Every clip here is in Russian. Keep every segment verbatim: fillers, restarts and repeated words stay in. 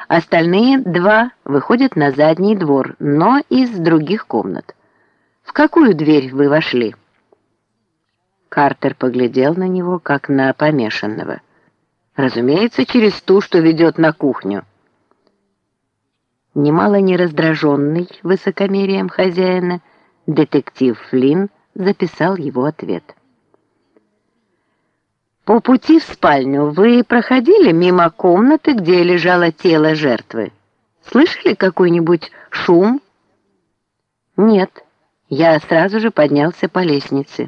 Остальные два выходят на задний двор, но из других комнат. В какую дверь вы вошли?» Картер поглядел на него, как на помешанного. «Разумеется, через ту, что ведет на кухню». Немало не раздраженный высокомерием хозяина, детектив Флинн записал его ответ. «По пути в спальню вы проходили мимо комнаты, где лежало тело жертвы? Слышали какой-нибудь шум?» «Нет, я сразу же поднялся по лестнице».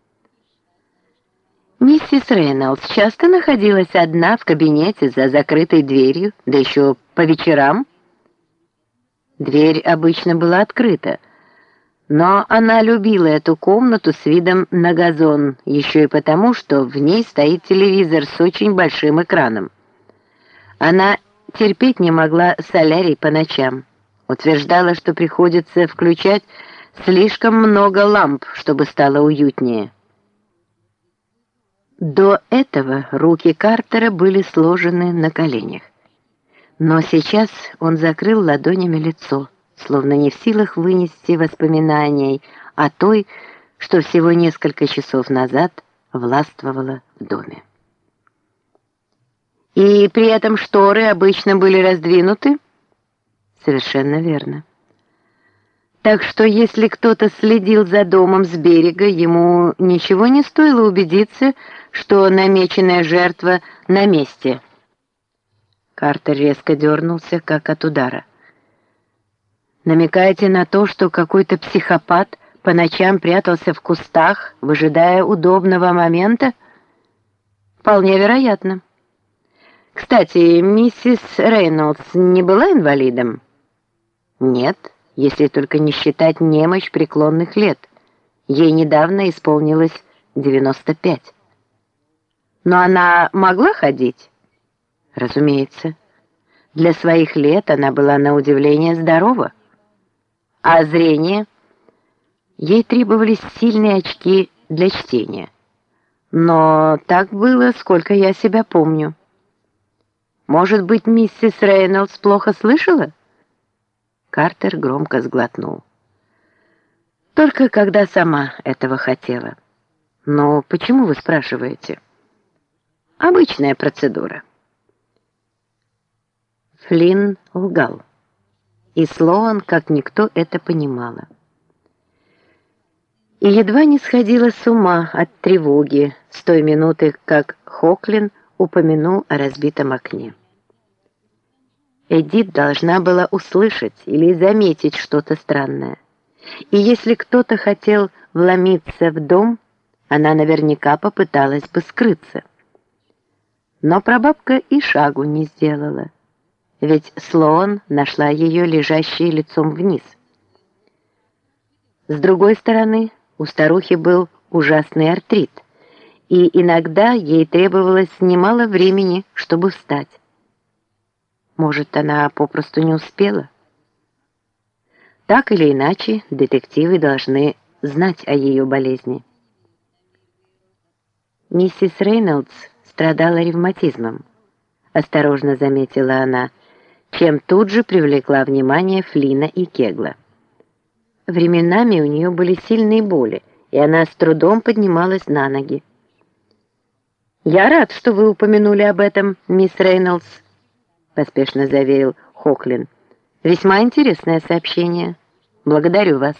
«Миссис Рейнольдс часто находилась одна в кабинете за закрытой дверью, да еще по вечерам?» Дверь обычно была открыта, но она любила эту комнату с видом на газон, еще и потому, что в ней стоит телевизор с очень большим экраном. Она терпеть не могла солярий по ночам, утверждала, что приходится включать слишком много ламп, чтобы стало уютнее. До этого руки Картера были сложены на коленях. Но сейчас он закрыл ладонями лицо, словно не в силах вынести воспоминаний о той, что всего несколько часов назад властвовала в доме. «И при этом шторы обычно были раздвинуты?» «Совершенно верно. Так что если кто-то следил за домом с берега, ему ничего не стоило убедиться, что намеченная жертва на месте». Картер резко дернулся, как от удара. «Намекаете на то, что какой-то психопат по ночам прятался в кустах, выжидая удобного момента?» «Вполне вероятно. Кстати, миссис Рейнольдс не была инвалидом?» «Нет, если только не считать немощь преклонных лет. Ей недавно исполнилось девяносто пять. Но она могла ходить?» «Разумеется. Для своих лет она была на удивление здорова. А зрение? Ей требовались сильные очки для чтения. Но так было, сколько я себя помню. Может быть, миссис Рейнольдс плохо слышала?» Картер громко сглотнул. «Только когда сама этого хотела. Но почему вы спрашиваете?» «Обычная процедура». Флинн лгал, и Слоан, как никто, это понимала. И едва не сходила с ума от тревоги с той минуты, как Хоклин упомянул о разбитом окне. Эдит должна была услышать или заметить что-то странное. И если кто-то хотел вломиться в дом, она наверняка попыталась бы скрыться. Но прабабка и шагу не сделала, ведь Слоан нашла ее лежащей лицом вниз. С другой стороны, у старухи был ужасный артрит, и иногда ей требовалось немало времени, чтобы встать. Может, она попросту не успела? Так или иначе, детективы должны знать о ее болезни. Миссис Рейнольдс страдала ревматизмом, осторожно заметила она, чем тут же привлекла внимание Флина и Кегла. Временами у нее были сильные боли, и она с трудом поднималась на ноги. «Я рад, что вы упомянули об этом, мисс Рейнольдс», поспешно заверил Хоклин. «Весьма интересное сообщение. Благодарю вас».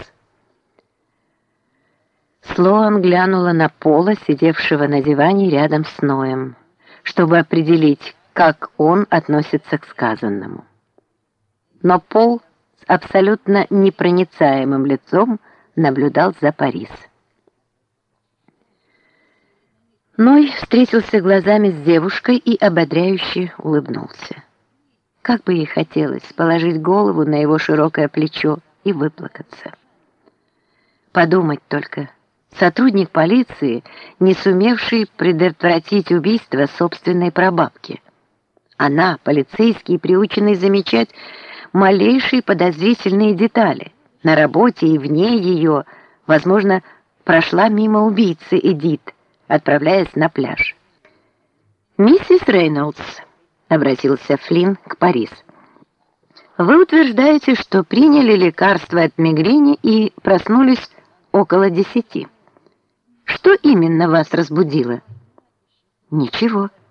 Слоан глянула на Пола, сидевшего на диване рядом с Ноем, чтобы определить, как он относится к сказанному. Но Пол с абсолютно непроницаемым лицом наблюдал за Парис. Ной встретился глазами с девушкой и ободряюще улыбнулся. Как бы ей хотелось положить голову на его широкое плечо и выплакаться. Подумать только, сотрудник полиции, не сумевший предотвратить убийство собственной прабабки. Она, полицейский, приученный замечать малейшие подозрительные детали. На работе и вне ее, возможно, прошла мимо убийцы Эдит, отправляясь на пляж. «Миссис Рейнольдс», — обратился Флинн к Парис, Вы утверждаете, что приняли лекарство от мигрени и проснулись около десяти. Что именно вас разбудило? Ничего.